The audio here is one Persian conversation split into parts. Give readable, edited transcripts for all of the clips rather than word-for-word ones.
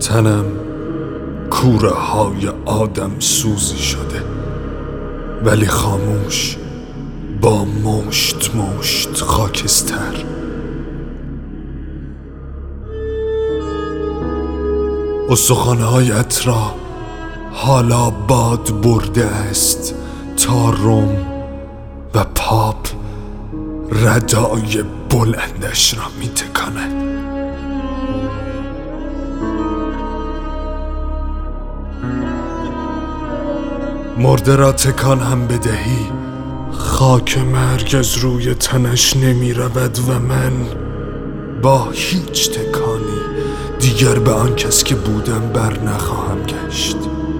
تنم کوره های آدم سوزی شده، ولی خاموش با مشت مشت خاکستر. استخوان‌هایت را حالا باد برده است تا روم و پاپ ردای بلندش را می تکاند. مرده را تکان هم بدهی، خاک مرگ از روی تنش نمی رود و من با هیچ تکانی دیگر به آن کس که بودم بر نخواهم گشت.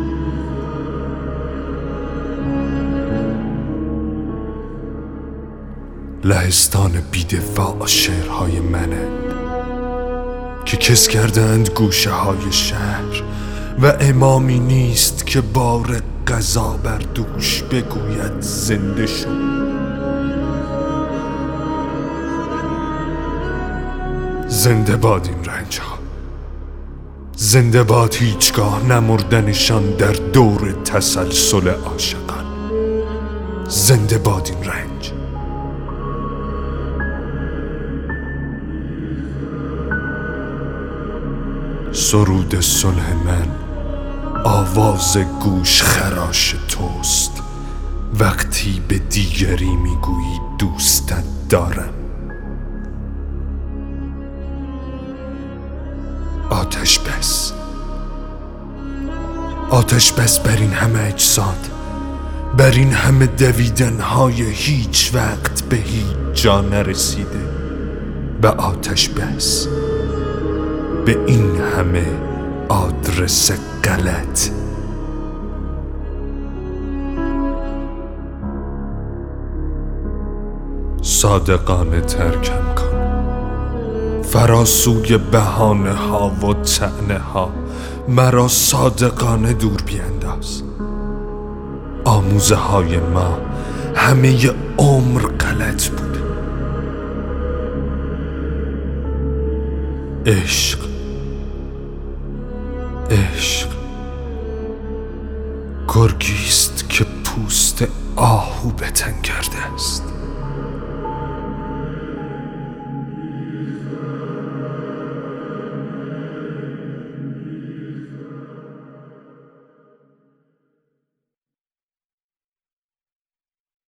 لهستان بی‌دفاع شعرهای منند که کس کردند گوشه های شهر و امامی نیست که بار قضا بر دوش بگوید زنده شو. زنده باد این رنج ها، زنده باد هیچگاه نمردنشان در دور تسلسل عاشقان. زنده باد این رنج. سرود صلح من آواز گوش خراش توست وقتی به دیگری میگویی دوستت دارم. آتش بس، آتش بس بر این همه اجساد، بر این همه دویدنهای هیچ وقت به هیچ جا نرسیده، و آتش بس به این همه آدرس غلط. صادقانه ترکم کن، فراسوی بهانه ها و طعنه ها مرا صادقانه دور بینداز. آموزه های ما همه عمر غلط بود. عشق، عشق گرگیست که پوست آهو به تن کرده است.